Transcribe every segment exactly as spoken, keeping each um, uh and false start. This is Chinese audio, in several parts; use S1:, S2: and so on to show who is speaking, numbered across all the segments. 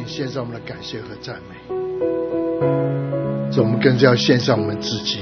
S1: 你献上我们的感谢和赞美。主，我们更是要献上我们自己。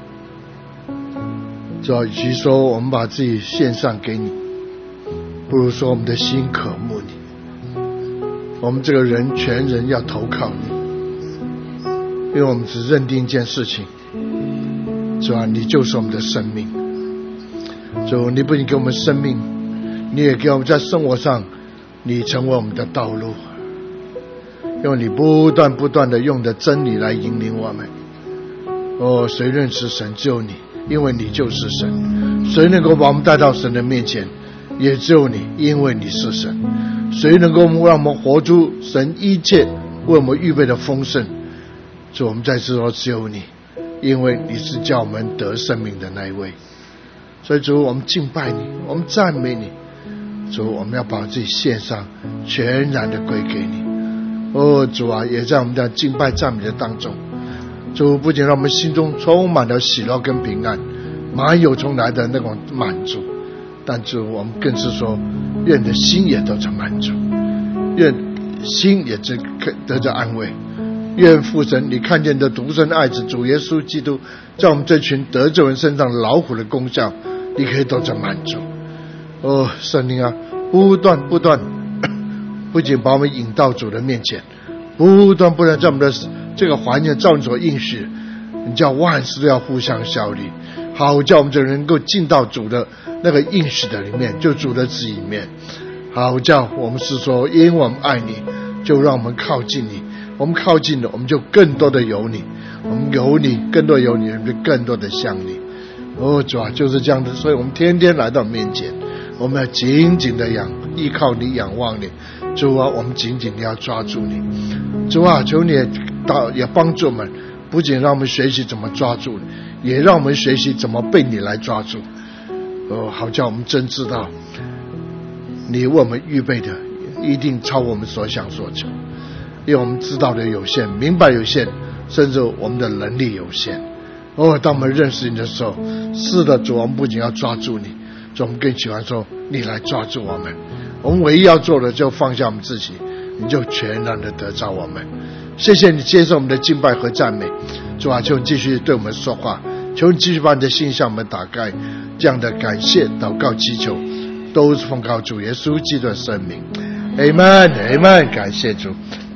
S1: 主，与其说我们把自己献上给你，不如说我们的心渴慕你。我们这个人全人要投靠你，因为我们只认定一件事情，主啊，你就是我们的生命。主，你不仅给我们生命，你也给我们在生活上，你成为我们的道路，因为你不断不断的用的真理来引领我们。哦，谁认识神？只有你，因为你就是神。谁能够把我们带到神的面前？也只有你，因为你是神。谁能够让我们活出神一切为我们预备的丰盛？主，我们再次说，只有你，因为你是叫我们得生命的那一位。所以主，我们敬拜你，我们赞美你。主，我们要把自己献上，全然的归给你。哦，主啊，也在我们的敬拜赞美的当中，主不仅让我们心中充满了喜乐跟平安，满有从来的那种满足，但主，我们更是说，愿你的心也得着满足，愿心也得着安慰。愿父神你看见的独生爱子主耶稣基督在我们这群得救人身上劳苦的功效，你可以得着满足。哦，圣灵啊，不断不断不仅把我们引到主的面前，不断不断在我们的这个环境照你所应许，你叫万事都要互相效力，好叫我们这人能够进到主的那个应许的里面，就主的旨意里面。好叫我们是说，因为我们爱你，就让我们靠近你，我们靠近了，我们就更多的有你，我们有你，更多有你，我们就更多的像你。哦，主啊，就是这样的，所以我们天天来到面前，我们要紧紧的仰依靠你，仰望你。主啊，我们紧紧的要抓住你。主啊，求你也到也帮助我们，不仅让我们学习怎么抓住你，也让我们学习怎么被你来抓住。哦，好叫我们真知道你为我们预备的一定超我们所想所求，因为我们知道的有限，明白有限，甚至我们的能力有限。哦，当我们认识你的时候，是的，主，我们不仅要抓住你，主，我们更喜欢说你来抓住我们。我们唯一要做的就放下我们自己，你就全然的得着我们。谢谢你接受我们的敬拜和赞美。主啊，求你继续对我们说话，求你继续把你的心向我们打开。这样的感谢祷告祈求都是奉靠主耶稣基督的圣名。 Amen Amen， 感谢主。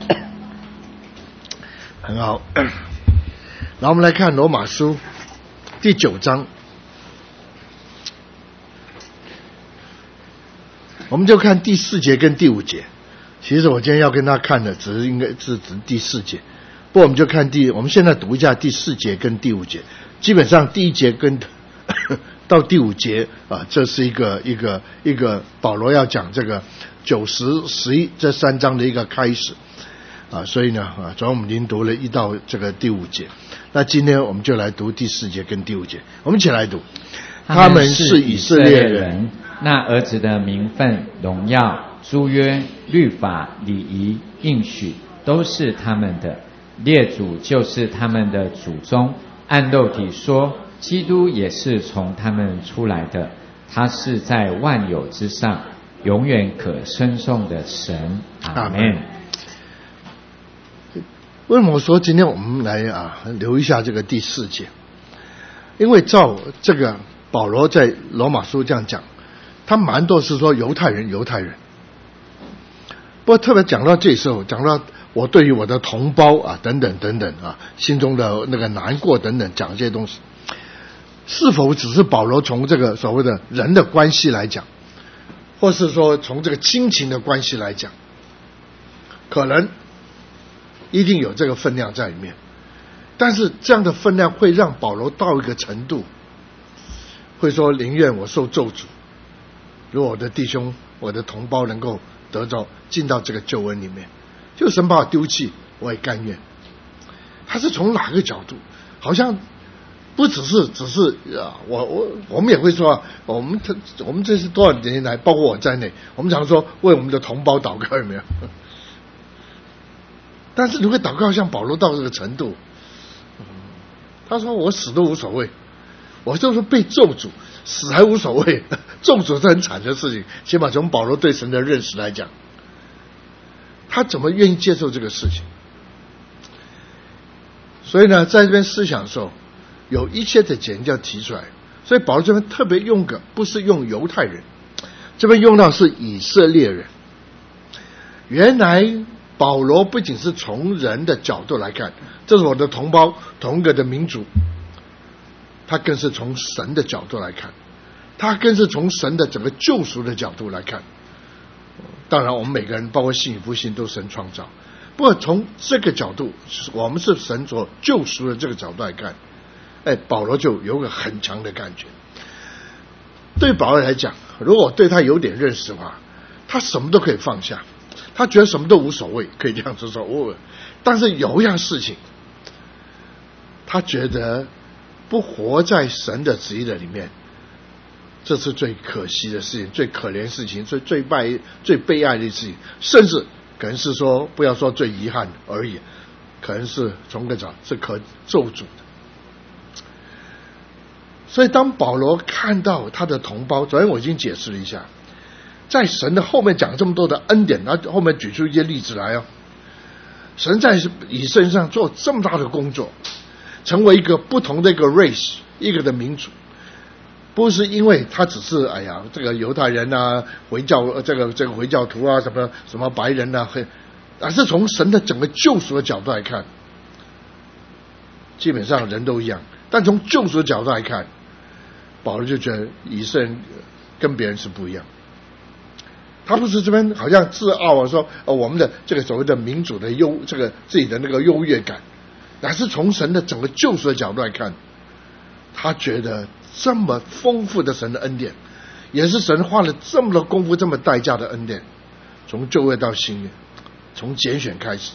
S1: 很好，然后我们来看罗马书第九章，我们就看第四节跟第五节。其实我今天要跟他看的只是应该是指第四节，不过我们就看第我们现在读一下第四节跟第五节。基本上第一节跟到第五节啊，这是一个一个一个保罗要讲这个九十十一这三章的一个开始啊，所以呢啊，昨天我们已经读了一到这个第五节，那今天我们就来读第四节跟第五节。我们一起来读。
S2: 他们是以色列人，那儿子的名分、荣耀、诸约、律法、礼仪、应许都是他们的，列祖就是他们的祖宗。按肉体说，基督也是从他们出来的，他是在万有之上，永远可称颂的神。阿们。
S1: 为什么说今天我们来啊留一下这个第四节？因为照这个保罗在罗马书这样讲，他蛮多是说犹太人犹太人，不过特别讲到这时候，讲到我对于我的同胞啊等等等等啊心中的那个难过等等，讲这些东西，是否只是保罗从这个所谓的人的关系来讲，或是说从这个亲情的关系来讲，可能一定有这个分量在里面。但是这样的分量会让保罗到一个程度，会说宁愿我受咒诅，如果我的弟兄我的同胞能够得着进到这个救恩里面，就神把我丢弃我也甘愿。他是从哪个角度？好像不只是只是啊，我我我们也会说、啊、我们我们这是多少年来，包括我在内，我们常说为我们的同胞祷告，有没有？但是如果祷告像保罗到这个程度，他说我死都无所谓，我就是被咒诅，死还无所谓，咒诅是很惨的事情。起码从保罗对神的认识来讲， 他怎么愿意接受这个事情？所以呢，在这边思想的时候，有一些的简要提出来。所以保罗这边特别用个，不是用犹太人，这边用到是以色列人。原来保罗不仅是从人的角度来看，这是我的同胞，同一个的民族，他更是从神的角度来看，他更是从神的整个救赎的角度来看。当然我们每个人包括信与不信都是神创造，不过从这个角度，我们是神所救赎的这个角度来看，哎，保罗就有个很强的感觉。对保罗来讲，如果对他有点认识的话，他什么都可以放下，他觉得什么都无所谓，可以这样子说。哦，但是有一样事情，他觉得不活在神的旨意的里面，这是最可惜的事情，最可怜的事情，最最悲最悲哀的事情，甚至可能是说，不要说最遗憾而已，可能是从个角是可咒诅的。所以当保罗看到他的同胞，昨天我已经解释了一下，在神的后面讲这么多的恩典，然后后面举出一些例子来哦。神在以色列上做这么大的工作，成为一个不同的一个 race， 一个的民族，不是因为他只是哎呀这个犹太人啊，回教这个这个回教徒啊，什么什么白人啊，而是从神的整个救赎的角度来看，基本上人都一样。但从救赎的角度来看，保罗就觉得以色列人跟别人是不一样。他不是这边好像自傲啊，说、哦、我们的这个所谓的民主的优，这个自己的那个优越感，乃是从神的整个救赎的角度来看，他觉得这么丰富的神的恩典，也是神花了这么多功夫、这么代价的恩典，从旧约到新约，从拣选开始。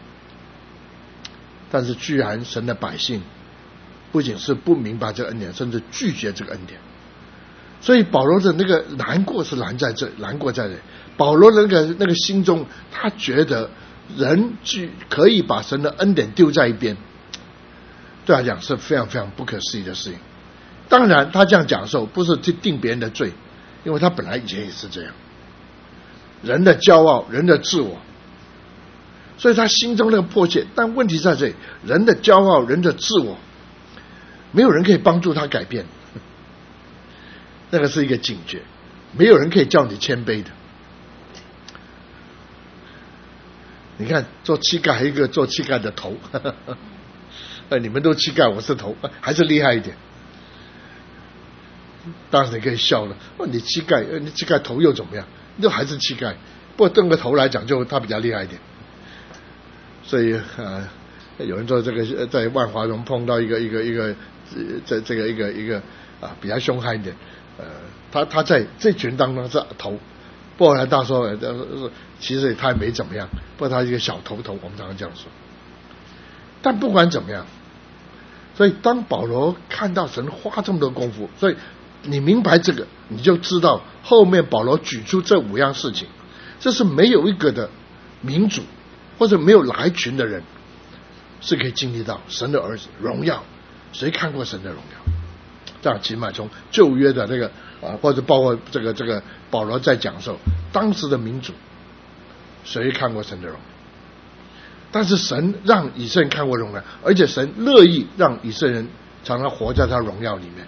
S1: 但是居然神的百姓不仅是不明白这个恩典，甚至拒绝这个恩典。所以保罗的那个难过是难在这，难过在这里。保罗的那个那个心中，他觉得人可以把神的恩典丢在一边，对他讲是非常非常不可思议的事情。当然他这样讲的时候，不是去定别人的罪，因为他本来以前也是这样，人的骄傲，人的自我，所以他心中那个迫切。但问题在这里，人的骄傲，人的自我，没有人可以帮助他改变，那个是一个警觉，没有人可以叫你谦卑的。你看做乞丐还有一个做乞丐的头，呵呵呵，你们都乞丐，我是头，还是厉害一点。当然你可以笑了，哦，你乞丐，你乞丐头又怎么样？就还是乞丐，不过瞪个头来讲，就他比较厉害一点。所以呃，有人说这个在万华中碰到一个一个一个这这个一个一个啊比较凶悍一点，呃，他他在这群当中是头，不过大说其实他也没怎么样，不过他是一个小头头，我们常常这样说。但不管怎么样，所以当保罗看到神花这么多功夫，所以你明白这个，你就知道后面保罗举出这五样事情，这是没有一个的民主或者没有来群的人是可以经历到神的儿子荣耀。谁看过神的荣耀？这样起码从旧约的那个啊，或者包括这个这个保罗在讲的时候，当时的民主谁看过神的荣耀？但是神让以色列人看过荣耀，而且神乐意让以色列人常常活在他荣耀里面。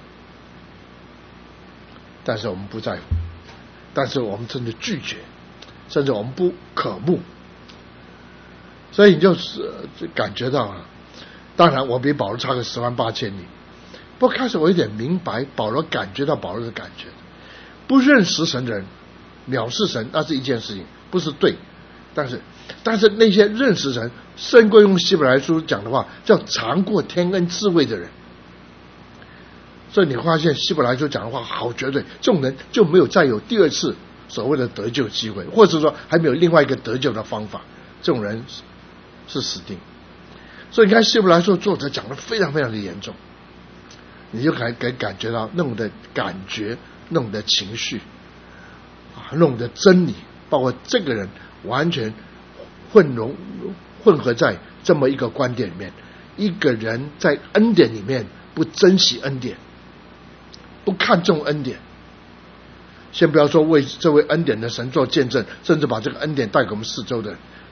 S1: 但是我们不在乎，但是我们真的拒绝，甚至我们不渴慕。所以你就是感觉到啊，当然我比保罗差个十万八千里。不过开始我有点明白保罗感觉到保罗的感觉，不认识神的人藐视神，那是一件事情，不是对。但是但是那些认识神，圣经用希伯来书讲的话叫尝过天恩智慧的人，所以你发现希伯来书讲的话好绝对，这种人就没有再有第二次所谓的得救机会，或者说还没有另外一个得救的方法，这种人是死定。所以你看希伯来书作者讲的非常非常的严重，你就可以感觉到那种的感觉，那种的情绪啊，那种的真理，包括这个人完全混融混合在这么一个观点里面。一个人在恩典里面不珍惜恩典，不看重恩典，先不要说为这位恩典的神做见证，甚至把这个恩典带给我们四周的人，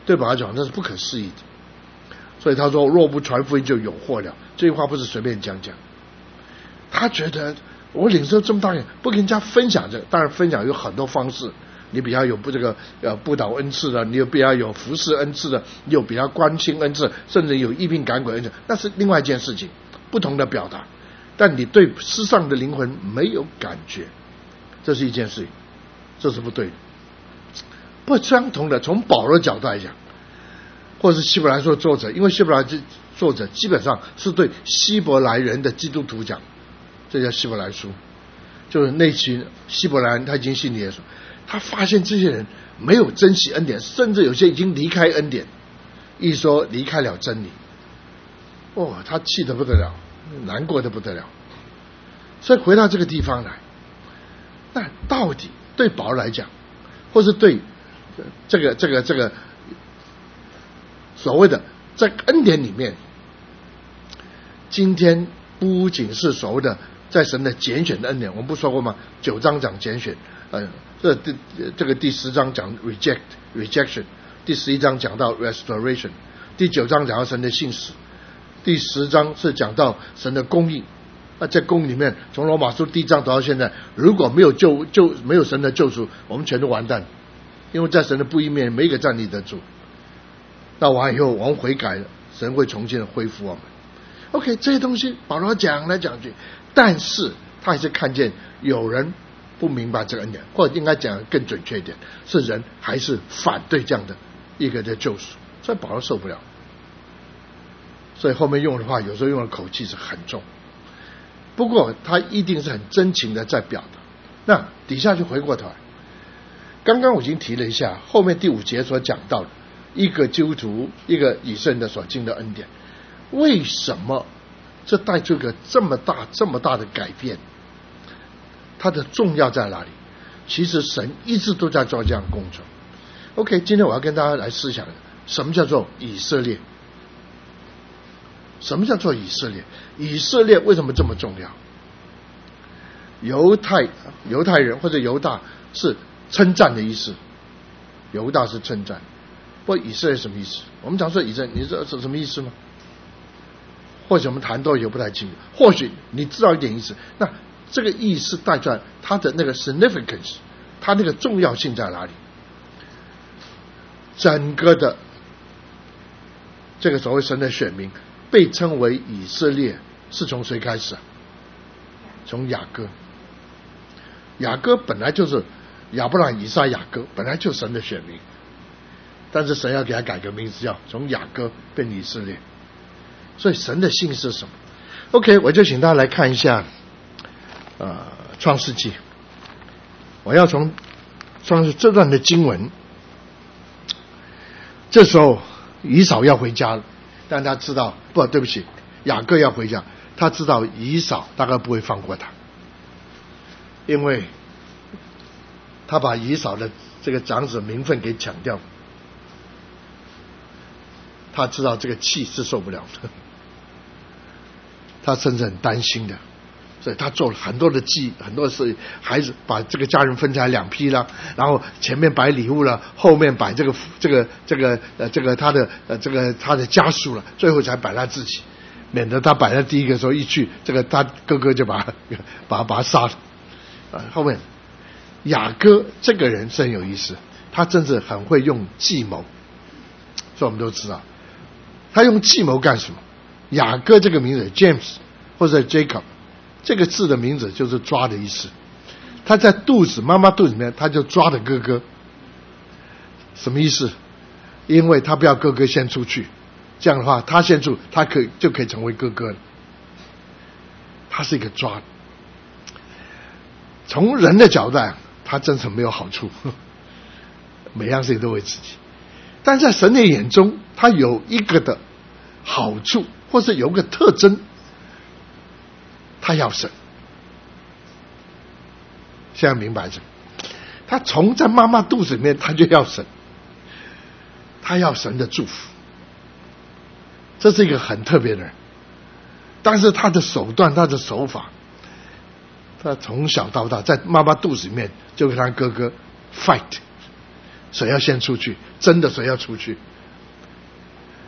S1: 对保罗讲那是不可思议的。所以他说若不传福音就有祸了，这句话不是随便讲讲。他觉得我领受这么大人不跟人家分享这个，当然分享有很多方式，你比较有不这个呃布道恩赐的，你有比较有服侍恩赐的，你有比较关心恩赐，甚至有医病赶鬼恩赐，那是另外一件事情，不同的表达。但你对世上的灵魂没有感觉，这是一件事情，这是不对的。不相同的，从保罗角度来讲，或是希伯来书作者，因为希伯来作者基本上是对希伯来人的基督徒讲，这叫希伯来书，就是那群希伯来人他已经信耶稣，他发现这些人没有珍惜恩典，甚至有些已经离开恩典，一说离开了真理，哦，他气得不得了，难过得不得了。所以回到这个地方来，那到底对保罗来讲，或是对这个这个这个所谓的在恩典里面，今天不仅是所谓的在神的拣选的恩典，我们不说过吗？九章讲拣选，呃，这第这个第十章讲 reject rejection， 第十一章讲到 restoration， 第九章讲到神的信实，第十章是讲到神的公义。那在公义里面，从罗马书第一章到现在，如果没有救救没有神的救赎，我们全都完蛋，因为在神的不义面没一个站立得住。那完以后我们悔改了，神会重新的恢复我们。OK， 这些东西保罗讲来讲去，但是他还是看见有人不明白这个恩典，或者应该讲更准确一点，是人还是反对这样的一个的救赎，所以保罗受不了。所以后面用的话，有时候用的口气是很重，不过他一定是很真情的在表达。那底下就回过头来，刚刚我已经提了一下，后面第五节所讲到的一个基督徒一个以色列的所经的恩典，为什么这带出一个这么大这么大的改变？它的重要在哪里？其实神一直都在做这样的工作。 OK， 今天我要跟大家来思想什么叫做以色列，什么叫做以色列？以色列为什么这么重要？犹太犹太人或者犹大是称赞的意思，犹大是称赞。不过以色列什么意思？我们讲说以色列，你知道是什么意思吗？或许我们谈到也不太清楚，或许你知道一点意思。那这个意思带出来它的那个 significance， 它那个重要性在哪里？整个的这个所谓神的选民被称为以色列，是从谁开始啊？从雅各。雅各本来就是亚伯拉罕、以撒、雅各，本来就是神的选民，但是神要给他改个名字，叫从雅各变以色列。所以神的姓是什么 ？OK， 我就请大家来看一下，呃，创世纪。我要从创世这段的经文，这时候以扫要回家了，但他知道，不对不起，雅各要回家，他知道以扫大概不会放过他，因为他把以扫的这个长子名分给抢掉，他知道这个气是受不了的，他甚至很担心的，所以他做了很多的计，很多事，孩子把这个家人分成两批了，然后前面摆礼物了，后面摆这个这个这个呃这个他的呃这个他的家属了，最后才摆他自己，免得他摆在第一个时候一去，这个他哥哥就把他把他把他杀了。啊，后面雅各这个人是很有意思，他真是很会用计谋，所以我们都知道他用计谋干什么？雅各这个名字 James 或者 Jacob 这个字的名字就是抓的意思，他在肚子妈妈肚子里面他就抓的哥哥，什么意思？因为他不要哥哥先出去，这样的话他先出，他可以就可以成为哥哥了。他是一个抓，从人的角度来，他真是没有好处，每样事情都为自己，但在神的眼中他有一个的好处，或是有个特征，他要神。现在明白这，他从在妈妈肚子里面他就要神，他要神的祝福，这是一个很特别的人。但是他的手段他的手法，他从小到大在妈妈肚子里面就跟他哥哥 fight， 谁要先出去，真的谁要出去，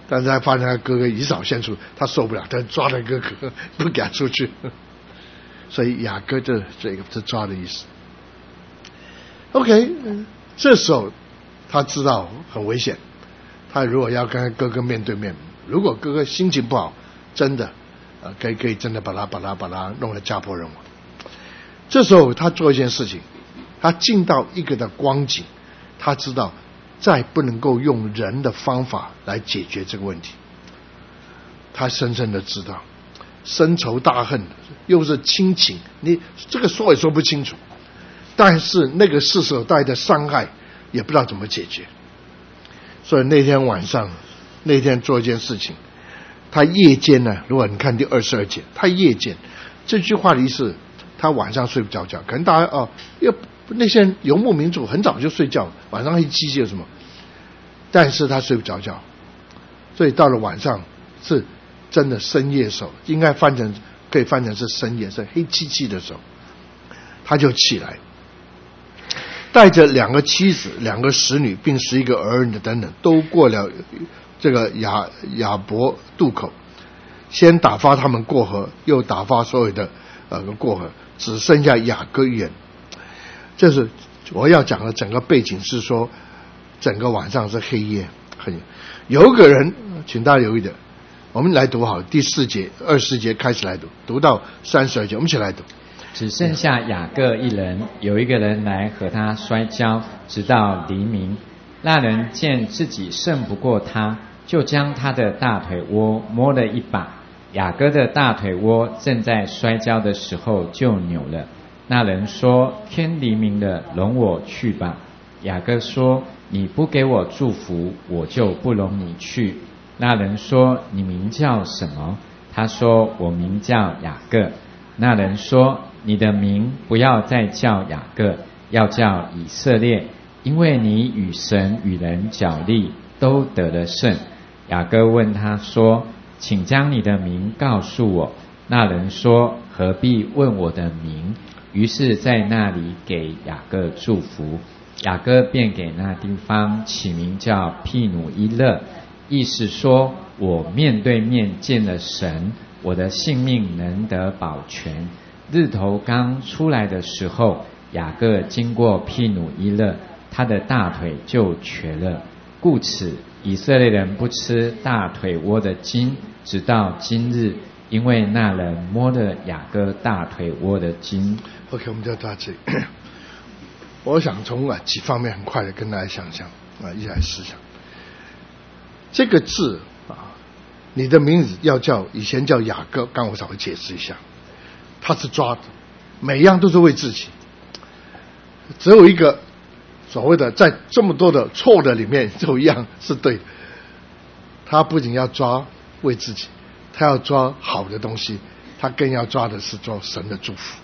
S1: 但是他发现他哥哥以扫献出，他受不了，他抓了哥哥不给他出去，所以雅各这这个是抓的意思。OK， 这时候他知道很危险，他如果要跟他哥哥面对面，如果哥哥心情不好，真的呃可以可以真的把他把他把他弄得家破人亡。这时候他做一件事情，他进到一个的光景，他知道再不能够用人的方法来解决这个问题。他深深的知道深仇大恨又是亲情，你这个说也说不清楚，但是那个是所带的伤害也不知道怎么解决。所以那天晚上，那天做一件事情，他夜间呢，如果你看第二十二节，他夜间这句话的意思，他晚上睡不着觉，可能大家哦，因为那些人游牧民族很早就睡觉，晚上黑漆漆有什么，但是他睡不着觉，所以到了晚上是真的深夜的时候，应该翻成可以翻成是深夜，是黑漆漆的时候，他就起来，带着两个妻子、两个使女，并十一个儿女等等，都过了这个雅雅伯渡口，先打发他们过河，又打发所有的呃过河，只剩下雅各一人。这是我要讲的整个背景，是说整个晚上是黑夜，很有一个人，请大家留意的，我们来读好第四节、二十节开始来读，读到三十二节，我们一起来读。
S2: 只剩下雅各一人，有一个人来和他摔跤，直到黎明。那人见自己胜不过他，就将他的大腿窝摸了一把。雅各的大腿窝正在摔跤的时候就扭了。那人说：天黎明了，容我去吧。雅各说：你不给我祝福，我就不容你去。那人说：你名叫什么？他说：我名叫雅各。那人说：你的名不要再叫雅各，要叫以色列，因为你与神与人角力，都得了胜。雅各问他说：请将你的名告诉我。那人说：何必问我的名？于是在那里给雅各祝福。雅各便给那地方起名叫毗努伊勒，意思说：我面对面见了神，我的性命能得保全。日头刚出来的时候，雅各经过毗努伊勒，他的大腿就瘸了。故此以色列人不吃大腿窝的筋，直到今日，因为那人摸了雅各大腿窝的筋。
S1: OK， 我们就到这里。我想从啊几方面很快的跟大家想象啊，一起来思想这个字啊，你的名字要叫，以前叫雅各，刚我稍微解释一下，他是抓的，每一样都是为自己，只有一个所谓的在这么多的错的里面，只有一样是对的。他不仅要抓为自己，他要抓好的东西，他更要抓的是抓神的祝福。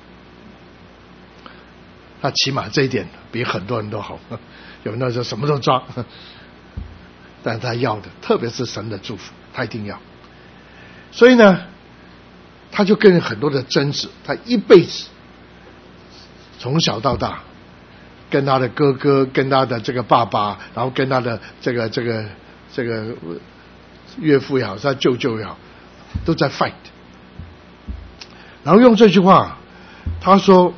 S1: 他起码这一点比很多人都好，有人说什么都抓，但他要的特别是神的祝福，他一定要。所以呢，他就跟很多的争执，他一辈子从小到大跟他的哥哥，跟他的这个爸爸，然后跟他的这个这个这个岳父也好，他舅舅也好，都在 fight。然后用这句话，他说，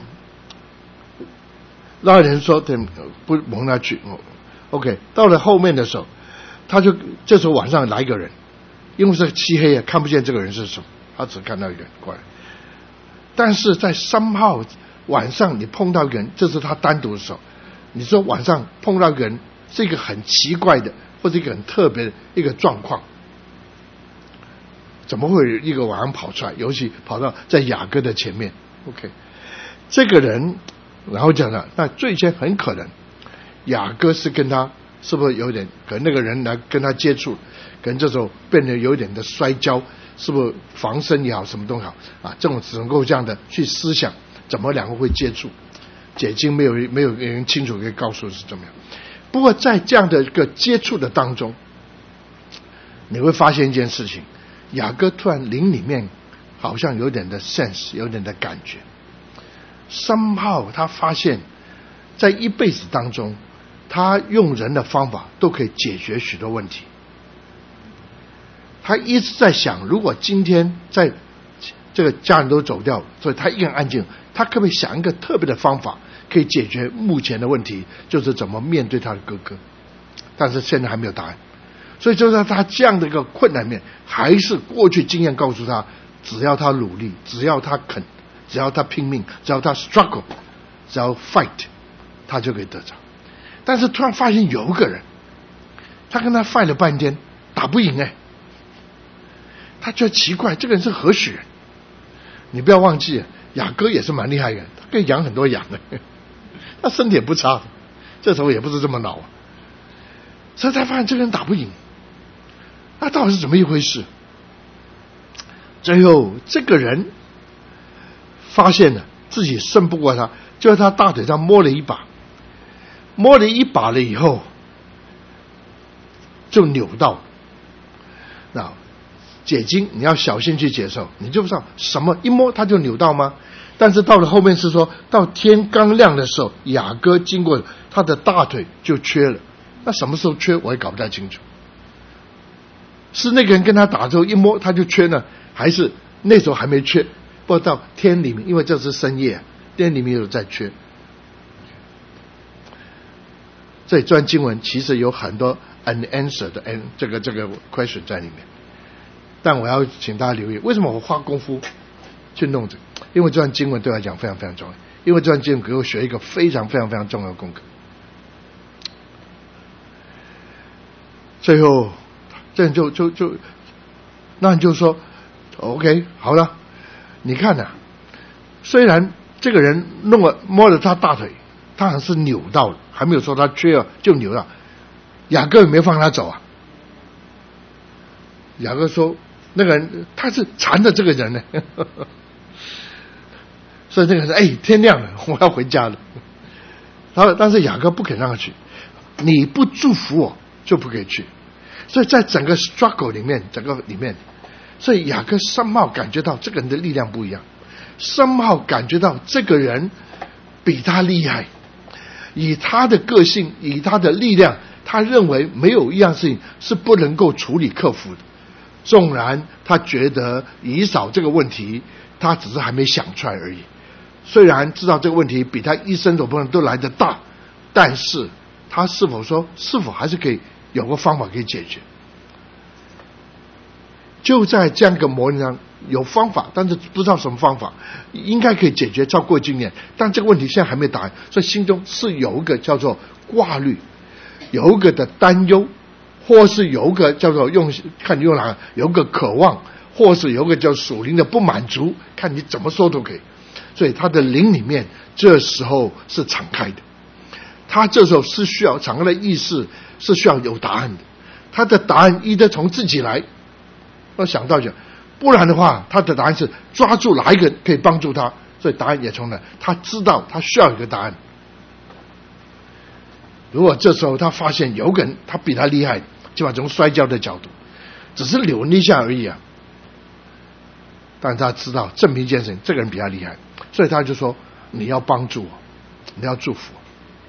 S1: 那人说对不蒙他去 ，OK。到了后面的时候，他就这时候晚上来一个人，因为是漆黑啊，看不见这个人是什么，他只看到一个人过来。但是在三号晚上你碰到一个人，这是他单独的时候。你说晚上碰到一个人是一个很奇怪的，或者一个很特别的一个状况，怎么会有一个晚上跑出来，尤其跑到在雅各的前面 ？OK， 这个人，然后讲了，那最先很可能雅各是跟他是不是有点，可能那个人来跟他接触，可能这时候变得有点的摔跤，是不是防身也好，什么都好啊？这种只能够这样的去思想，怎么两个会接触？解经没有没有人清楚可以告诉是怎么样。不过在这样的一个接触的当中，你会发现一件事情，雅各突然灵里面好像有点的 sense， 有点的感觉。somehow他发现，在一辈子当中，他用人的方法都可以解决许多问题。 他一直在想，如果今天在这个家人都走掉，所以他一个人安静，他可不可以想一个特别的方法，可以解决目前的问题，就是怎么面对他的哥哥。但是现在还没有答案，所以就在他这样的一个困难面，还是过去经验告诉他，只要他努力，只要他肯，只要他拼命，只要他 struggle， 只要 fight， 他就可以得着。但是突然发现有一个人，他跟他 fight 了半天，打不赢哎，他觉得奇怪，这个人是何许人？你不要忘记，雅各也是蛮厉害的，他可以养很多羊的，他身体也不差，这时候也不是这么老啊。所以他发现这个人打不赢，那到底是怎么一回事？最后这个人发现了自己胜不过他，就在他大腿上摸了一把，摸了一把了以后就扭到。那解经你要小心去接受，你就不知道什么一摸他就扭到吗？但是到了后面是说到天刚亮的时候，雅各经过他的大腿就缺了。那什么时候缺我也搞不太清楚，是那个人跟他打之后一摸他就缺呢，还是那时候还没缺，不知道天里面，因为这是深夜，天里面有在缺。这这段经文其实有很多 unanswered 的 an 这个这个 question 在里面，但我要请大家留意，为什么我花功夫去弄这个？因为这段经文对我来讲非常非常重要，因为这段经文给我学一个非常非常非常重要的功课。最后这人就就就那你就说 OK 好了，你看啊，虽然这个人弄了摸了他大腿，他好像是扭到了，还没有说他缺了就扭到，雅各也没放他走啊。雅各说那个人他是缠着这个人呢，所以这个人说哎天亮了我要回家了，然后但是雅各不肯让他去，你不祝福我就不可以去。所以在整个 struggle 里面，整个里面，所以雅各somehow感觉到这个人的力量不一样，somehow感觉到这个人比他厉害，以他的个性，以他的力量，他认为没有一样事情是不能够处理克服的。纵然他觉得以扫这个问题，他只是还没想出来而已。虽然知道这个问题比他一生所碰都来得大，但是他是否说，是否还是可以有个方法可以解决？就在这样一个模拟上有方法，但是不知道什么方法，应该可以解决，照过经验，但这个问题现在还没答案，所以心中是有一个叫做挂虑，有一个的担忧，或是有一个叫做用看你用哪个，有一个渴望，或是有一个叫属灵的不满足，看你怎么说都可以。所以他的灵里面这时候是敞开的，他这时候是需要敞开的意识，是需要有答案的。他的答案一得从自己来，要想到讲，不然的话他的答案是抓住哪一个可以帮助他，所以答案也从来他知道他需要一个答案。如果这时候他发现有个人他比他厉害，就把从摔跤的角度只是扭一下而已啊，但是他知道证明一件事情，这个人比他厉害，所以他就说你要帮助我，你要祝福我。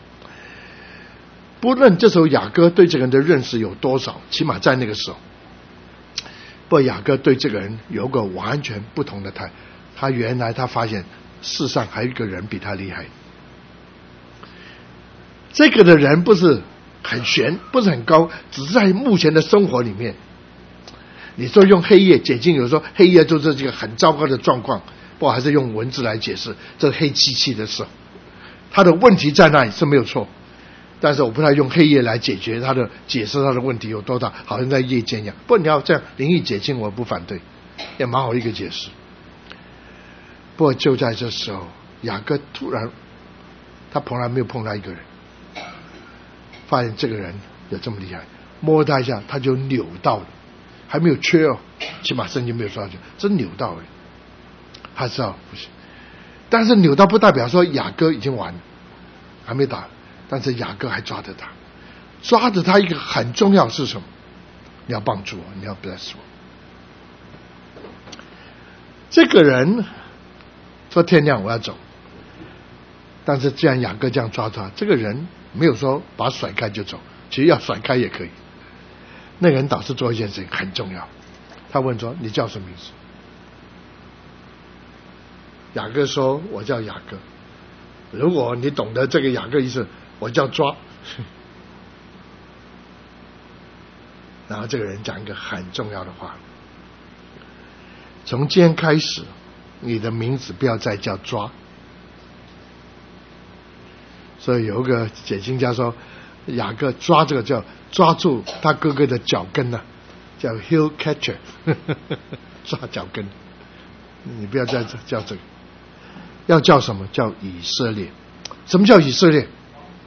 S1: 不论这时候雅各对这个人的认识有多少，起码在那个时候，不过雅各对这个人有个完全不同的态，他原来他发现世上还有一个人比他厉害，这个的人不是很悬，不是很高，只是在目前的生活里面，你说用黑夜解经，有时候黑夜就是这个很糟糕的状况，不过还是用文字来解释，这黑漆漆的时候，他的问题在那里是没有错，但是我不太用黑夜来解决他的解释他的问题有多大，好像在夜间一样。不过你要这样灵异解经我不反对，也蛮好一个解释。不过就在这时候，雅各突然他从来没有碰到一个人，发现这个人有这么厉害，摸他一下他就扭到了，还没有缺哦，起码圣经没有说下去，真扭到了，他知道不行。但是扭到不代表说雅各已经完了，还没打，但是雅各还抓着他，抓着他一个很重要是什么？你要帮助我，你要 bless 我。这个人说天亮我要走，但是既然雅各这样抓他，这个人没有说把他甩开就走，其实要甩开也可以。那个人导致做一件事情很重要， 他问说你叫什么名字？雅各说我叫雅各。如果你懂得这个雅各意思，我叫抓。然后这个人讲一个很重要的话，从今天开始你的名字不要再叫抓。所以有一个解经家说雅各抓这个叫抓住他哥哥的脚跟呢、啊，叫 heel catcher 抓脚跟。你不要再叫这个，要叫什么？叫以色列。什么叫以色列？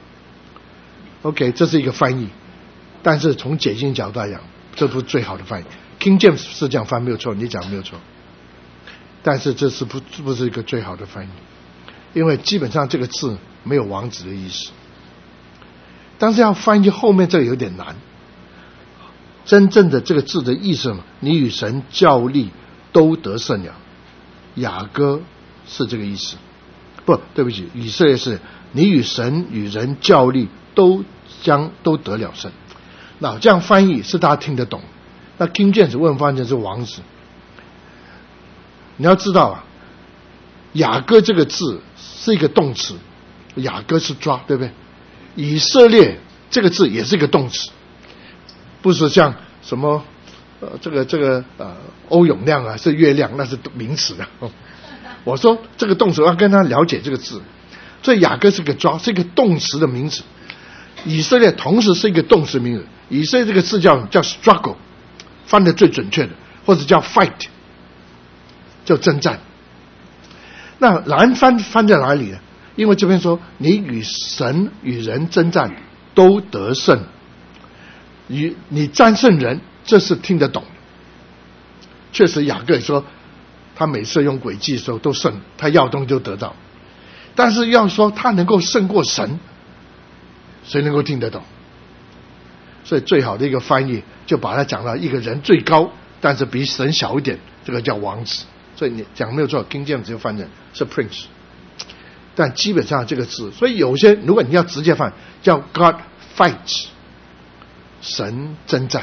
S1: OK， 这是一个翻译，但是从解经角度来讲，这不是最好的翻译。King James 是这样翻没有错，你讲没有错，但是这是不不是一个最好的翻译，因为基本上这个字没有王子的意思，但是要翻译后面这个有点难。真正的这个字的意思嘛，你与神较力都得胜了。雅各是这个意思，不对不起，以色列是你与神与人较力都将都得了胜。那这样翻译是大家听得懂。那 King James 问翻译是王子。你要知道啊，雅各这个字是一个动词，雅各是抓，对不对？以色列这个字也是一个动词，不是像什么呃这个这个呃欧永亮啊是月亮，那是名词的。我说这个动词要跟他了解这个字，所以雅各是个抓，是一个动词的名词。以色列同时是一个动词名词，以色列这个字叫叫 struggle， 翻得最准确的，或者叫 fight， 叫征战。那难翻翻在哪里呢？因为这边说你与神与人征战都得胜，与你战胜人，这是听得懂。确实雅各说他每次用诡计的时候都胜，他要东西就得到。但是要说他能够胜过神，谁能够听得懂？所以最好的一个翻译就把它讲到一个人最高，但是比神小一点，这个叫王子。所以你讲没有错 ，King James 就翻成是 Prince， 但基本上这个字，所以有些如果你要直接翻，叫 God fights， 神征战。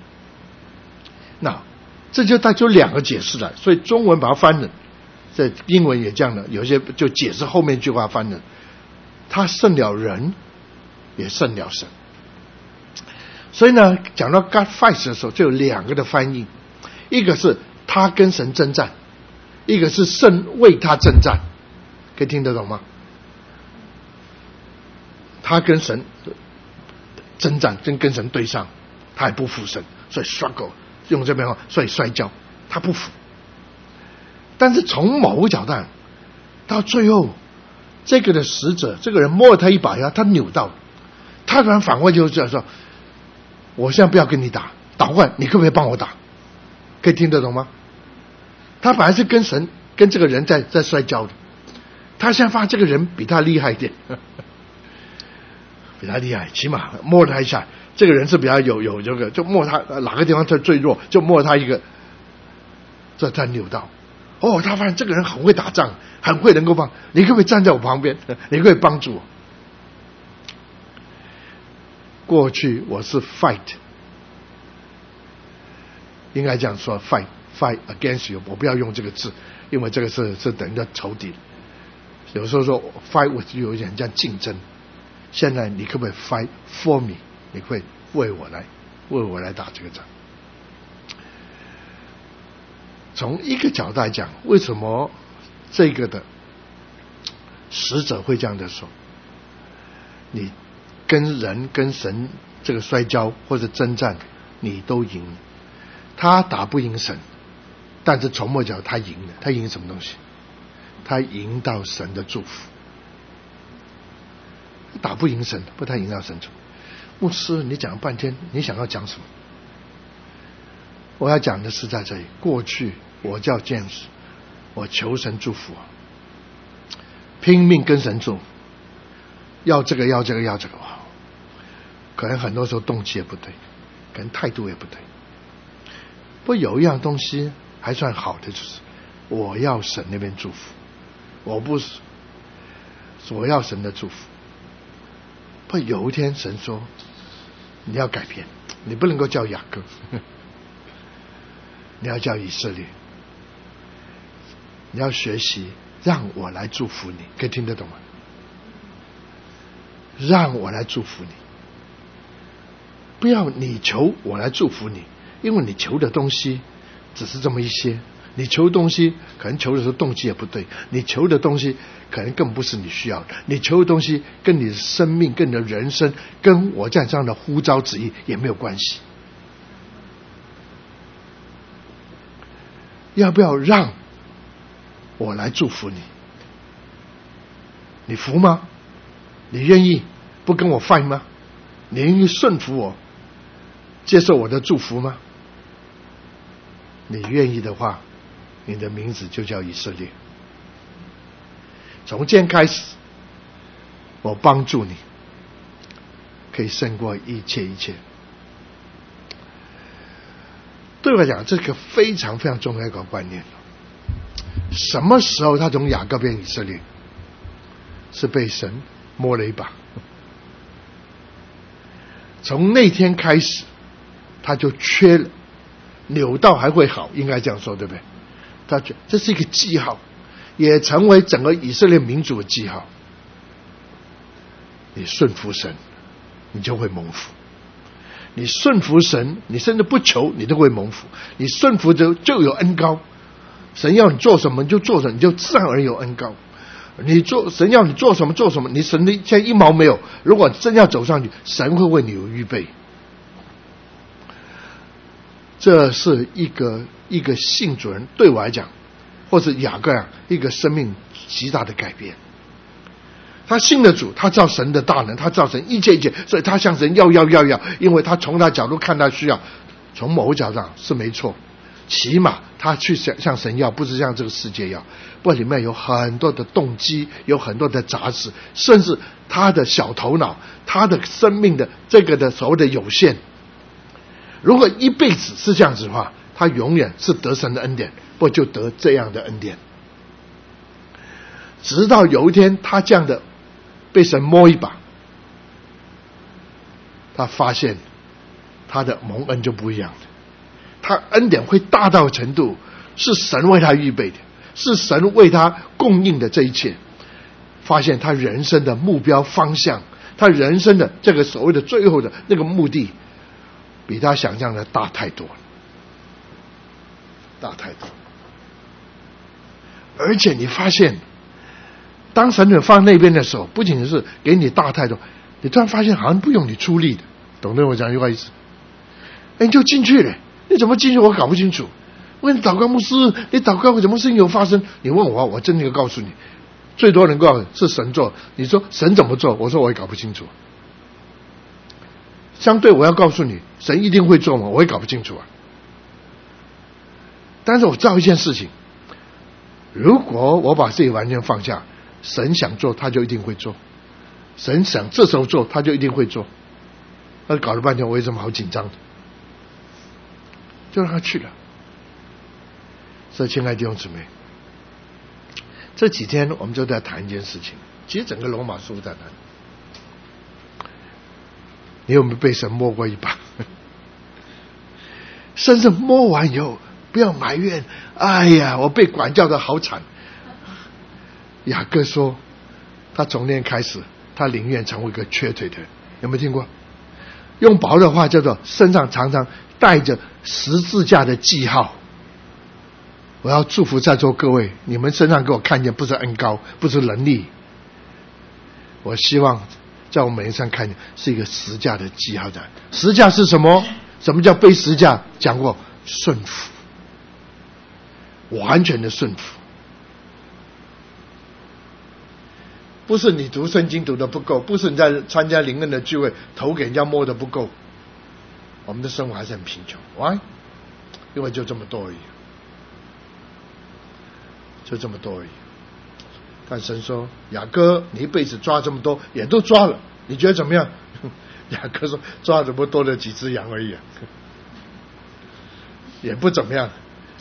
S1: 那这就带出两个解释来，所以中文把它翻了，在英文也这样的，有些就解释后面一句话翻了，他胜了人，也胜了神。所以呢，讲到 God fights 的时候，就有两个的翻译，一个是他跟神征战，一个是神为他征战，可以听得懂吗？他跟神征战，跟跟神对上，他还不服神，所以 struggle， 用这边话，所以摔跤，他不服。但是从某个角度到最后，这个的使者，这个人摸了他一把呀，他扭到，他突然反过来就这样说：“我现在不要跟你打，倒过来，你可不可以帮我打？”可以听得懂吗？他本来是跟神跟这个人在在摔跤的，他现在发现这个人比他厉害一点，呵呵比他厉害，起码摸他一下，这个人是比较有有这个，就摸他哪个地方最最弱，就摸他一个，这才扭到。哦，他发现这个人很会打仗，很会能够帮，你可不可以站在我旁边？你可不可以帮助我？过去我是 fight， 应该这样说 fight fight against you， 我不要用这个字，因为这个是是等于叫仇敌。有时候说 fight with you 有点像竞争。现在你可不可以 fight for me？ 你会为我来为我来打这个仗。从一个角度来讲，为什么这个的使者会这样的说？你跟人跟神这个摔跤或者征战，你都赢。他打不赢神，但是从末角他赢了。他赢什么东西？他赢到神的祝福。打不赢神，不太赢到神祝福。牧师，你讲了半天，你想要讲什么？我要讲的是在这里，过去我叫 James， 我求神祝福，拼命跟神做，要这个要这个要这个，可能很多时候动机也不对，可能态度也不对。不过有一样东西还算好的，就是我要神那边祝福，我不是我要神的祝福。不过有一天神说你要改变，你不能够叫雅各， 你要叫以色列，你要学习让我来祝福你，可以听得懂吗？让我来祝福你，不要你求我来祝福你，因为你求的东西只是这么一些，你求的东西可能求的时候动机也不对，你求的东西可能更不是你需要的，你求的东西跟你的生命跟你的人生跟我这样这样的呼召旨意也没有关系。要不要让我来祝福你？你服吗？你愿意不跟我 fight 吗？你愿意顺服我，接受我的祝福吗？你愿意的话，你的名字就叫以色列。从今天开始，我帮助你可以胜过一切一切。对我来讲，这是个非常非常重要的一个观念。什么时候他从雅各变以色列？是被神摸了一把。从那天开始，他就缺了，扭到还会好，应该这样说，对不对？他觉这是一个记号，也成为整个以色列民族的记号。你顺服神，你就会蒙福。你顺服神，你甚至不求，你都会蒙福。你顺服着就有恩膏，神要你做什么你就做什么，你就自然而然有恩膏。你做神要你做什么做什么，你神的现在一毛没有，如果真要走上去，神会为你有预备。这是一个一个信主人对我来讲，或者雅各啊，一个生命极大的改变。他信了主，他知道神的大能，他知道神一切一切，所以他向神要要要要，因为他从他角度看他需要，从某个角度上是没错，起码他去向向神要，不是向这个世界要，不过里面有很多的动机，有很多的杂质，甚至他的小头脑，他的生命的这个的所谓的有限。如果一辈子是这样子的话，他永远是得神的恩典，不就得这样的恩典。直到有一天他这样的被神摸一把，他发现他的蒙恩就不一样了，他恩典会大到程度是神为他预备的，是神为他供应的这一切。发现他人生的目标方向，他人生的这个所谓的最后的那个目的，比他想象的大太多了，大太多。而且你发现当神人放那边的时候，不仅是给你大太多，你突然发现好像不用你出力的，懂得我讲一句话意思？哎，你就进去了，你怎么进去我搞不清楚。问祷告牧师，你祷告什么事情有发生？你问我，我真的告诉你，最多能够是神做。你说神怎么做？我说我也搞不清楚。相对我要告诉你，神一定会做吗？我也搞不清楚啊。但是我知道一件事情，如果我把自己完全放下，神想做他就一定会做，神想这时候做他就一定会做。那搞了半天我有什么好紧张的？就让他去了。所以亲爱的弟兄姊妹，这几天我们就在谈一件事情，其实整个罗马书在谈，你有没有被神摸过一把？甚至摸完以后不要埋怨，哎呀我被管教的好惨。雅各说他从那天开始他宁愿成为一个瘸腿的人，有没有听过？用保罗的话叫做身上常常带着十字架的记号。我要祝福在座各位，你们身上给我看见不是恩膏，不是能力，我希望在我们每人身上看见是一个十字架的记号的。十字架是什么？什么叫背十字架？讲过，顺服，完全的顺服。不是你读圣经读的不够，不是你在参加灵恩的聚会头给人家摸的不够，我们的生活还是很贫穷。Why？ 因为就这么多而已，就这么多而已。但神说，雅各你一辈子抓这么多也都抓了，你觉得怎么样？雅各说，抓这么多的几只羊而已啊，也不怎么样。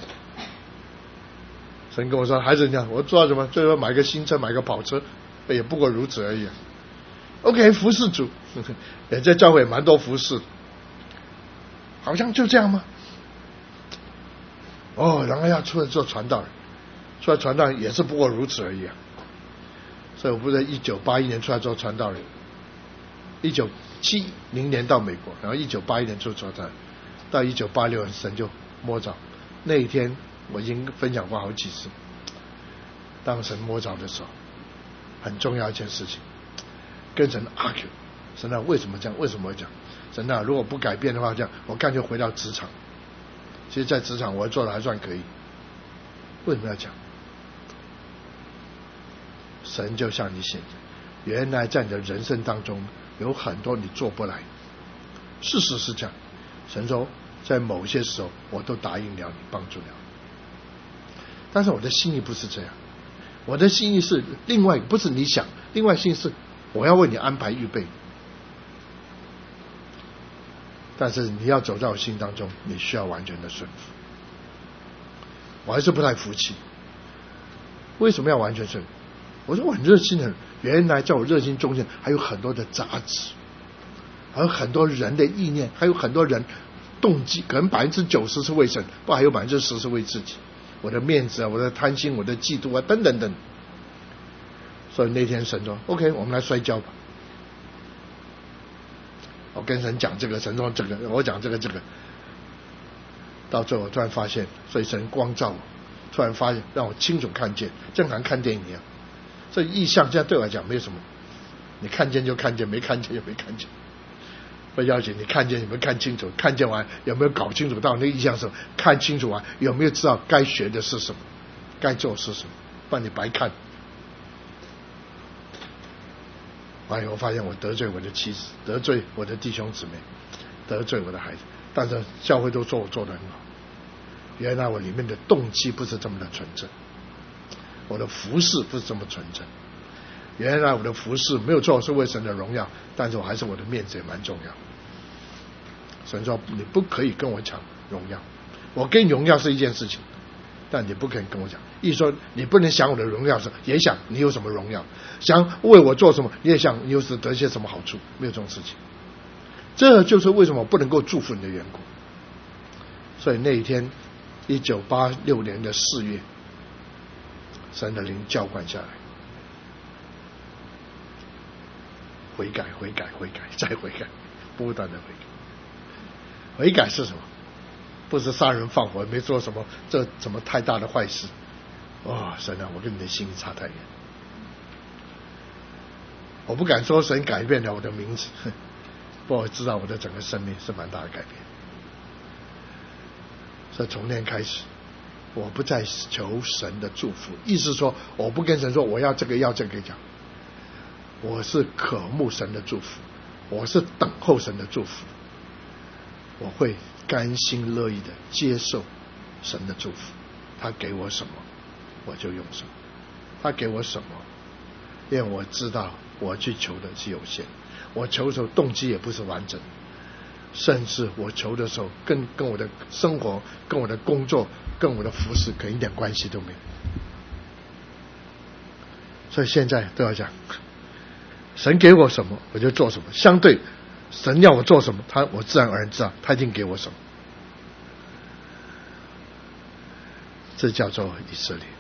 S1: 神跟我说，孩子你看我抓什么？最多买个新车，买个跑车，也不过如此而已啊。OK， 服侍主，也在教会蛮多服侍，好像就这样吗？ 哦，然后要出来做传道人，出来传道人也是不过如此而已啊。所以我不是一九八一年出来做传道人，一九七零年到美国，然后一九八一年做传道人，到一九八六年神就摸着。那一天我已经分享过好几次，当神摸着的时候，很重要一件事情，跟神 argue， 神啊为什么这样？为什么会这样？神啊，如果不改变的话，这样我干脆回到职场。其实，在职场我做的还算可以，为什么要讲？神就向你显现，原来在你的人生当中有很多你做不来。事实是这样，神说在某些时候我都答应了你，帮助了你。但是我的心意不是这样，我的心意是另外，不是你想，另外心意是我要为你安排预备。但是你要走在我心当中，你需要完全的顺服。我还是不太服气，为什么要完全顺服？我说我很热心的人，原来在我热心中间还有很多的杂质，还有很多人的意念，还有很多人动机，可能百分之九十是为神，不还有百分之十是为自己。我的面子啊，我的贪心，我的嫉妒啊，等等等。所以那天神说 ：“OK， 我们来摔跤吧。”我跟神讲这个，神说这个，我讲这个这个，到最后我突然发现，所以神光照我，突然发现让我清楚看见，正常看电影一样。所以意象现在对我来讲没有什么，你看见就看见，没看见就没看见。不要紧，你看见有没有看清楚？看见完有没有搞清楚到那个意象的时候？看清楚完有没有知道该学的是什么，该做的是什么？不然你白看。哎，我发现我得罪我的妻子，得罪我的弟兄姊妹，得罪我的孩子，但是教会都说我做得很好。原来我里面的动机不是这么的纯正，我的服事不是这么纯正。原来我的服事没有做是为神的荣耀，但是我还是我的面子也蛮重要。神说你不可以跟我抢荣耀，我跟荣耀是一件事情，但你不可以跟我讲。意思说你不能想我的荣耀时，也想你有什么荣耀，想为我做什么，你也想你有时得些什么好处，没有这种事情。这就是为什么我不能够祝福你的缘故。所以那一天，一九八六年的四月，神的灵浇灌下来，悔改，悔改，悔改，再悔改，不断的悔改。悔改是什么？不是杀人放火，没做什么这什么太大的坏事。哦，神啊，我跟你的心差太远。我不敢说神改变了我的名字，不过我知道我的整个生命是蛮大的改变。所以从那天开始，我不再求神的祝福，意思说我不跟神说我要这个要这个讲，我是渴慕神的祝福，我是等候神的祝福，我会甘心乐意的接受神的祝福。他给我什么我就用什么，他给我什么，因为我知道我去求的是有限，我求的时候动机也不是完整，甚至我求的时候跟跟我的生活跟我的工作跟我的服事可能一点关系都没有。所以现在都要讲神给我什么我就做什么，相对神要我做什么，他我自然而然知道他一定给我什么。这叫做以色列。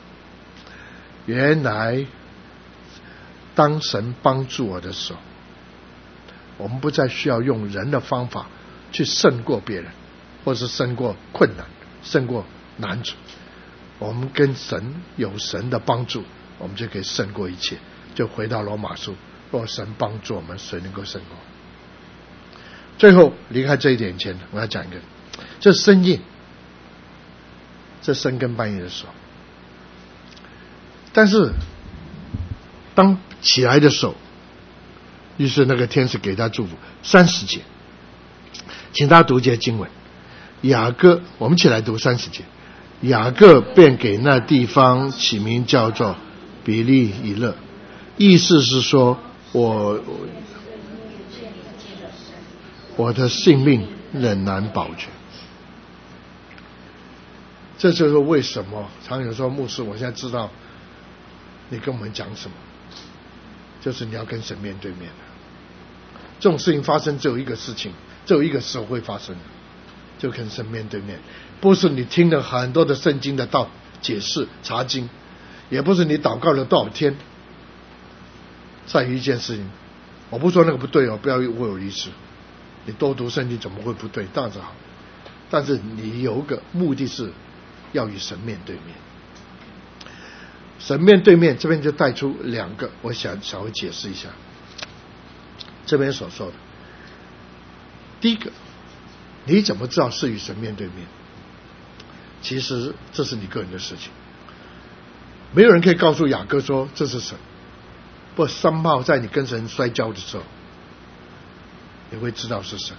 S1: 原来当神帮助我的时候，我们不再需要用人的方法去胜过别人，或是胜过困难，胜过难处。我们跟神有神的帮助，我们就可以胜过一切。就回到罗马书，若神帮助我们，谁能够胜过？最后离开这一点前，我要讲一个，这深夜，这深更半夜的时候，但是当起来的时候，于是那个天使给他祝福三十节，请他读一节经文。雅各，我们起来读三十节。雅各便给那地方起名叫做比利以勒，意思是说我我的性命仍然保全。这就是为什么常有说牧师，我现在知道你跟我们讲什么，就是你要跟神面对面的。这种事情发生只有一个事情，只有一个时候会发生的， 就跟神面对面，不是你听了很多的圣经的道解释查经，也不是你祷告了多少天。在于一件事情，我不说那个不对哦，不要误有意思。你多读圣经怎么会不对？当然是好，但是你有个目的是要与神面对面。神面对面这边就带出两个，我想稍微解释一下这边所说的。第一个，你怎么知道是与神面对面？其实这是你个人的事情，没有人可以告诉雅各说这是神。不过三炮在你跟神摔跤的时候，你会知道是神。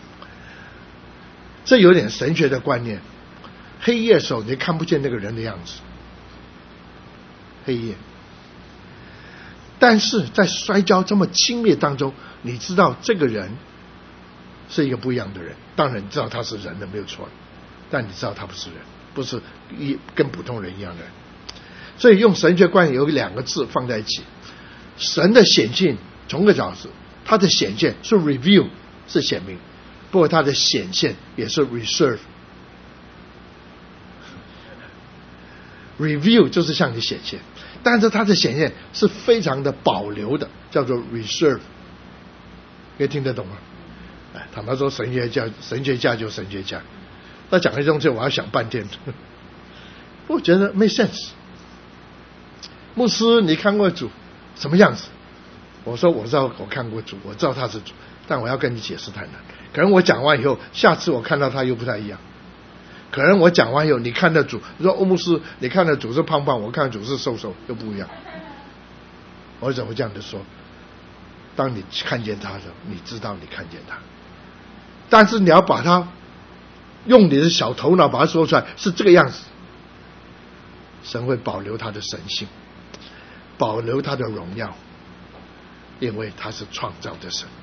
S1: 这有点神学的观念。黑夜的时候你看不见那个人的样子，黑夜。但是在摔跤这么亲密当中，你知道这个人是一个不一样的人。当然你知道他是人的没有错，但你知道他不是人，不是一跟普通人一样的人。所以用神学观念有两个字放在一起，神的显现从个角度，他的显现是 reveal 是显明，不过他的显现也是 reserve。 reveal 就是向你显现，但是他的显现是非常的保留的，叫做 reserve。 可以听得懂吗？坦白说，神学家神学家就神学家，他讲这东西我要想半天。我觉得没 sense。 牧师你看过主什么样子？我说我知道我看过主，我知道他是主，但我要跟你解释太难。可能我讲完以后，下次我看到他又不太一样。可能我讲完以后，你看到主，你说欧牧师你看到主是胖胖，我看到主是瘦瘦，又不一样。我怎么这样的说？当你看见他的时候，你知道你看见他，但是你要把他用你的小头脑把它说出来是这个样子。神会保留他的神性，保留他的荣耀，因为他是创造的神。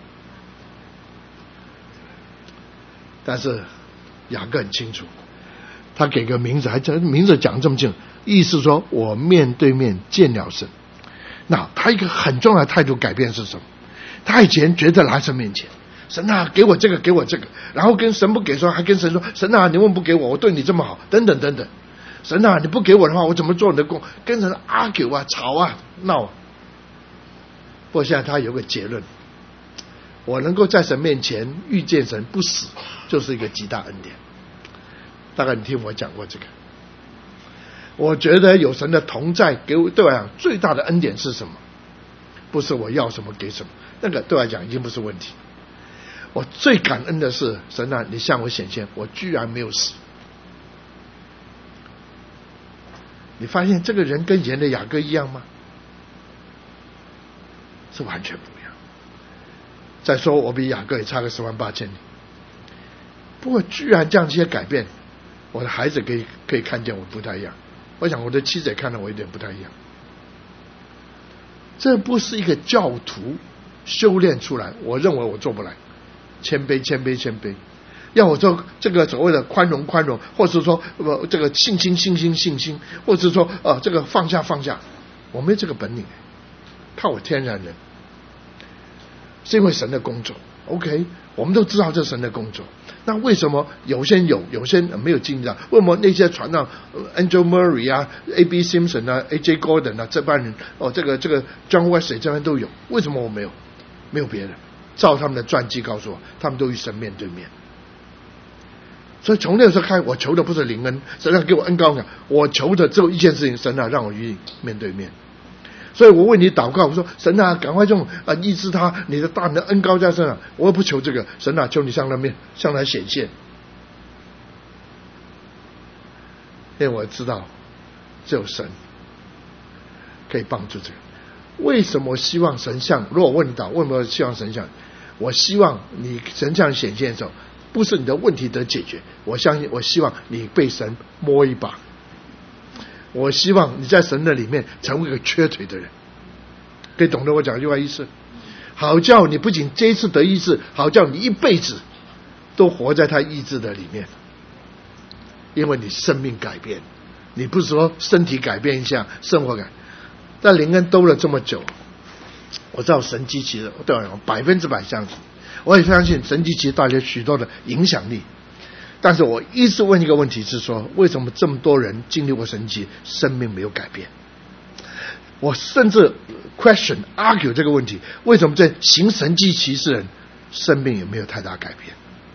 S1: 但是雅各很清楚，他给个名字，还这名字讲这么近，意思说我面对面见了神。那他一个很重要的态度改变是什么？他以前觉得来神面前，神啊给我这个给我这个，然后跟神不给说，还跟神说神啊你为什么不给我，我对你这么好，等等等等。神啊你不给我的话我怎么做你的工，跟神argue啊吵啊闹啊。不过现在他有个结论，我能够在神面前遇见神不死，就是一个极大恩典。大概你听我讲过这个。我觉得有神的同在给我对我来讲最大的恩典是什么？不是我要什么给什么，那个对我来讲已经不是问题。我最感恩的是神啊你向我显现，我居然没有死。你发现这个人跟以前的雅各一样吗？是完全不一样。再说我比雅各也差个十万八千里，不过居然这样一些改变，我的孩子可以可以看见我不太一样，我想我的妻子也看到我有点不太一样。这不是一个教徒修炼出来，我认为我做不来。谦卑谦卑谦卑，要我做这个所谓的宽容宽容，或者说呃这个信心信心信心，或者说呃这个放下放下，我没有这个本领，靠我天然人，是因为神的工作。 OK， 我们都知道这是神的工作，那为什么有些人有有些人没有经历到？为什么那些传到 Angel Murray 啊 A B Simpson 啊 A J Gordon 啊这班人哦这个这个 John Wesley 这边都有，为什么我没有？没有别人，照他们的传记告诉我，他们都与神面对面。所以从那个时候开始，我求的不是灵恩，神啊给我恩膏感，我求的只有一件事情，神啊让我与你面对面。所以我为你祷告，我说神啊赶快用啊医治他，你的大能恩膏在身上，我也不求这个，神啊求你向他面向他显现。因为我知道只有神可以帮助这个。为什么希望神像？如果我问你祷为什么希望神像？我希望你神像显现的时候，不是你的问题得解决，我相信我希望你被神摸一把，我希望你在神的里面成为一个缺腿的人。可以懂得我讲这句话意思？好叫你不仅这一次得医治，好叫你一辈子都活在他医治的里面。因为你生命改变，你不是说身体改变一下生活改。但灵恩兜了这么久，我知道神机器的对我百分之百相信，我也相信神机器带来许多的影响力。 但是我一直问一个问题是说，为什么这么多人经历过神迹，生命没有改变？我甚至 question argue 这个问题，为什么这行神迹奇事人生命也没有太大改变？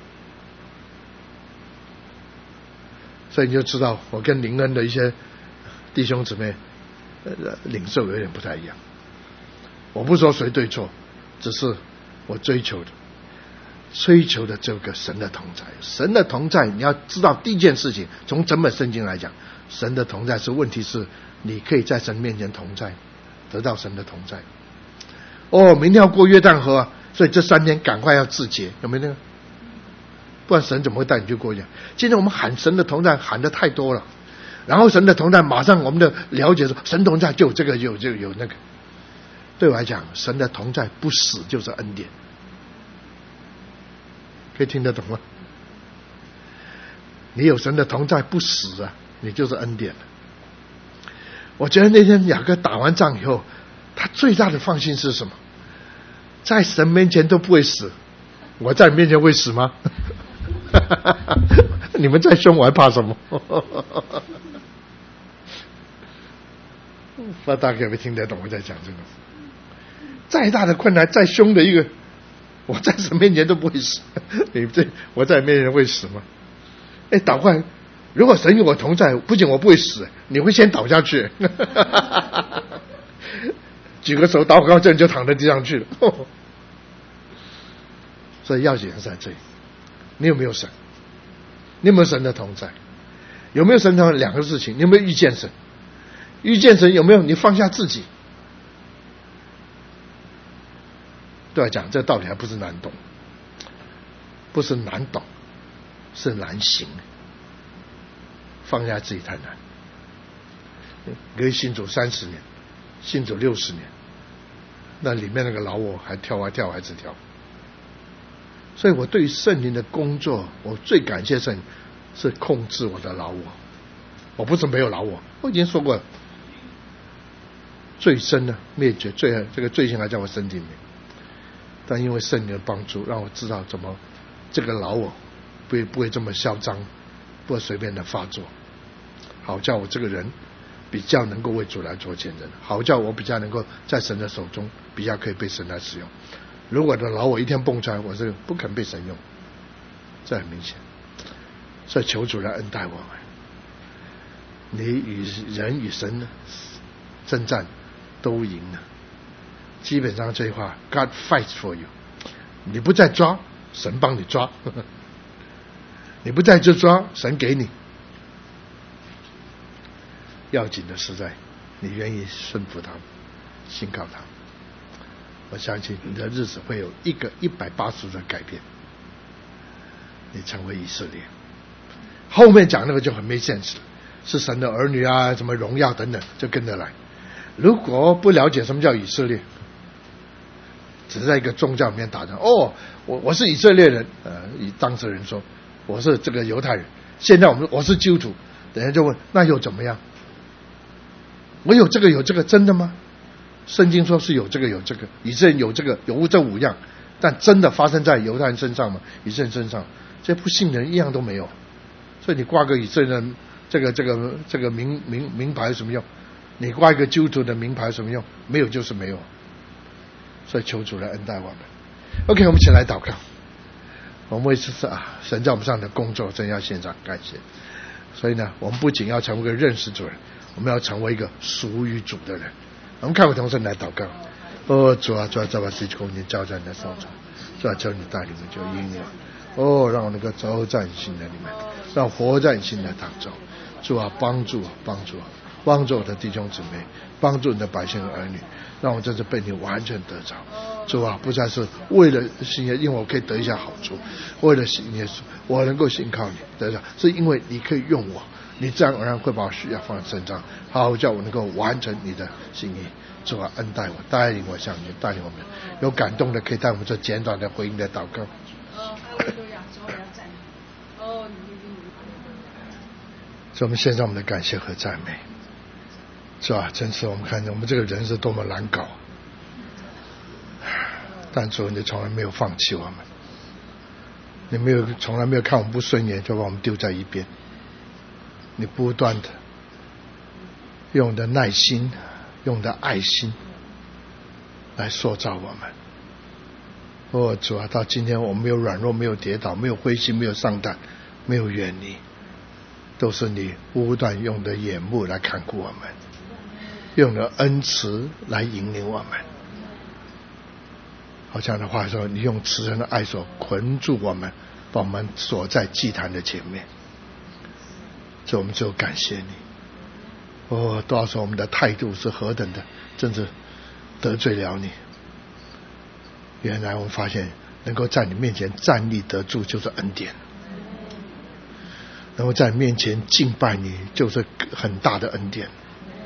S1: 所以你就知道我跟灵恩的一些弟兄姊妹呃领受有点不太一样。我不说谁对错，只是我追求的追求的这个神的同在。神的同在，你要知道第一件事情，从整本圣经来讲，神的同在是问题是你可以在神面前同在，得到神的同在。哦，明天要过约旦河，所以这三天赶快要自洁，有没有那个？不然神怎么会带你去过约旦？今天我们喊神的同在喊得太多了，然后神的同在马上我们的了解说神同在就有这个有这个有那个。对我来讲，神的同在不死就是恩典，可以听得懂吗？你有神的同在不死啊，你就是恩典了。我觉得那天雅各打完仗以后，他最大的放心是什么？在神面前都不会死，我在你面前会死吗？你们再凶我还怕什么？不知道大家有没有听得懂我在讲这个？再大的困难，再凶的一个，我在神面前都不会死。你这我在你面前会死吗？哎，倒过来，如果神与我同在，不仅我不会死，你会先倒下去。举个手祷告证就躺在地上去了。所以要紧是在这里，你有没有神？你有没有神的同在？有没有神同在？两个事情，你有没有遇见神？遇见神有没有你放下自己？对我讲，这道理还不是难懂，不是难懂，是难行。放下自己太难。可以信主三十年，信主六十年，那里面那个老我还跳啊跳，还是跳。所以我对于圣灵的工作，我最感谢圣灵是控制我的老我。我不是没有老我，我已经说过了，罪深呢灭绝，罪这个罪性还在我身体里面。但因为圣灵的帮助，让我知道怎么这个老我不会不会这么嚣张，不会随便的发作，好叫我这个人比较能够为主来做见证，好叫我比较能够在神的手中比较可以被神来使用。如果的老我一天蹦出来，我是不肯被神用，这很明显。所以求主来恩待我们。你与人与神征战都赢了，基本上这句话 God fights for you， 你不再抓，神帮你抓。你不再就抓，神给你。要紧的是在你愿意顺服他，信靠他。我相信你的日子会有一个一百八十度的改变，你成为以色列。后面讲那个就很没现实了，是神的儿女啊，什么荣耀等等，就跟着来。如果不了解什么叫以色列，只是在一个宗教里面打仗，哦，我我是以色列人，呃，以当事人说我是这个犹太人，现在我们我是基督徒，等下就问那又怎么样？我有这个有这个真的吗？圣经说是有这个有这个，以色列有这个有这五样，但真的发生在犹太人身上吗？以色列人身上，这些不信的人一样都没有。所以你挂个以色列人这个这个这个名名名牌有什么用？你挂一个基督徒的名牌有什么用？没有就是没有。所以求主来恩待我们。OK， 我们一起来祷告。我们为是啊，神在我们上的工作真要献上感谢。所以呢，我们不仅要成为一个认识主人，我们要成为一个属于主的人。我们看我同声来祷告。哦，主啊，主啊，再把自己空间交在你的手中，主啊，求你带领我们就应用。哦，让我能够走在你心的里面，让我活在你心的当中。主啊，帮助我，帮助我，帮助我的弟兄姊妹，帮助你的百姓和儿女，让我真是被你完全得着。主啊，不再是为了信耶，因为我可以得一下好处，为了信耶稣，我能够信靠你得着，是因为你可以用我，你自然而然会把我需要放在身上，好叫我能够完成你的心意。主啊，恩待我，带领我向你，带领我们。有感动的可以带我们做简短的回应的祷告。所以我们献上我们的感谢和赞美，是吧？真是我们看见我们这个人是多么难搞，但主你从来没有放弃我们， 你没有从来没有看我们不顺眼就把我们丢在一边，你不断的用你的耐心，用你的爱心来塑造我们。哦，主啊，到今天我们没有软弱，没有跌倒，没有灰心，没有丧胆，没有远离，都是你不断用的眼目来看顾我们，用的恩慈来引领我们。好像的话说，你用慈人的爱所捆住我们，把我们锁在祭坛的前面。所以我们就感谢你。哦，多少时候我们的态度是何等的，真是得罪了你。原来我们发现，能够在你面前站立得住就是恩典，能够在你面前敬拜你就是很大的恩典。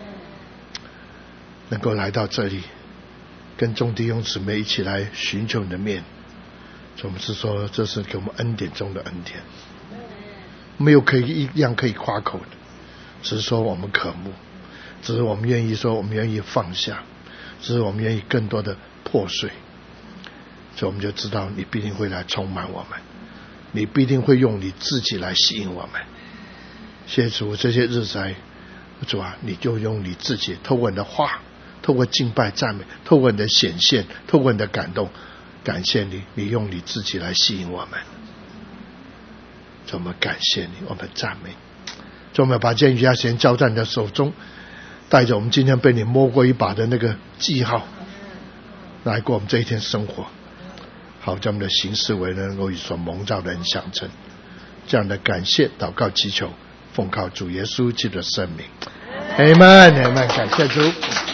S1: 能够来到这里，跟众弟兄姊妹一起来寻求你的面，所以我们是说，这是给我们恩典中的恩典，没有可以一样可以夸口的，只是说我们渴慕，只是我们愿意说，我们愿意放下，只是我们愿意更多的破碎。所以我们就知道你必定会来充满我们，你必定会用你自己来吸引我们。谢谢主，这些日子来，主啊，你就用你自己，透过你的话，透过敬拜赞美，透过你的显现，透过你的感动，感谢你，你用你自己来吸引我们。所以我们感谢你，我们赞美。所以我们把这余下时间交在你的手中，带着我们今天被你摸过一把的那个记号，来过我们这一天生活。好，将我们的行事为人能够与所蒙召的人相称。这样的感谢祷告祈求，奉靠主耶稣基督的圣名。Amen，Amen，感谢主。